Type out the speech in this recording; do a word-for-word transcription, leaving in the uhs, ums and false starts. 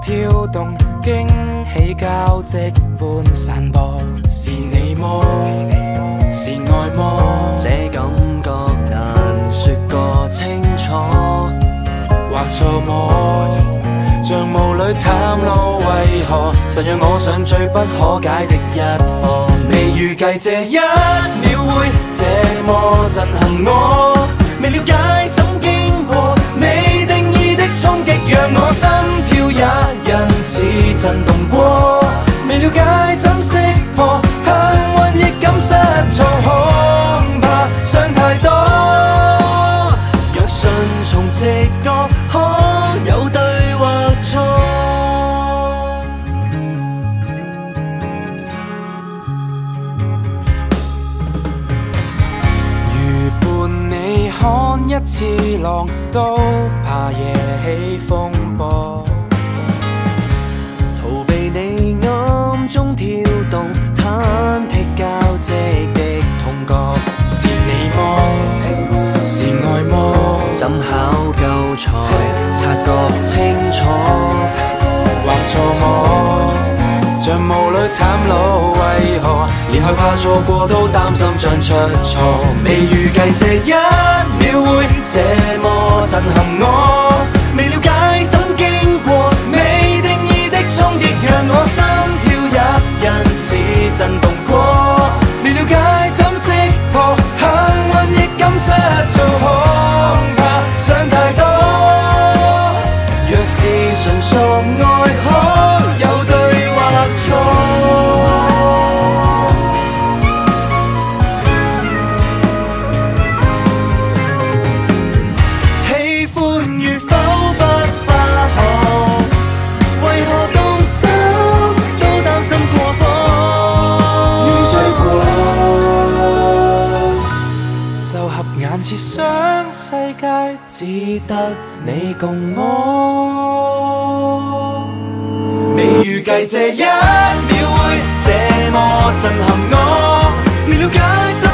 跳動，驚喜交織般散播。是你麼？是愛麼？ 這感覺難說個清楚， 或錯麼？像霧裏探路，為何實讓我上最不可解的一課？未預計這一秒會這麼震撼我，未了解怎經過未定義的衝擊，讓我心跳也因此震動過。未了解怎識破，幸運亦感失措，恐怕想太多。 若順從直覺，可有對或錯？ 如伴你看一次浪，都怕惹起風波。 逃避你暗中跳動，忐忑交織的痛覺。 是你麼？是愛麼？ 怎考究才察覺清楚？ 或錯麼？像霧裏探路，為何連害怕錯過都擔心將出錯？未預計這一秒會這麼震撼我，未了解怎經過未定義的衝擊，讓我心跳也因此震動過。未了解怎識破，幸運亦感失措，恐怕想太多。若是純屬愛，可有對或錯？喜歡與否不化學，為何動手都擔心過火？遇醉過就合眼切想世界只得你共我。未預計這一秒會這麼震撼我，未了解。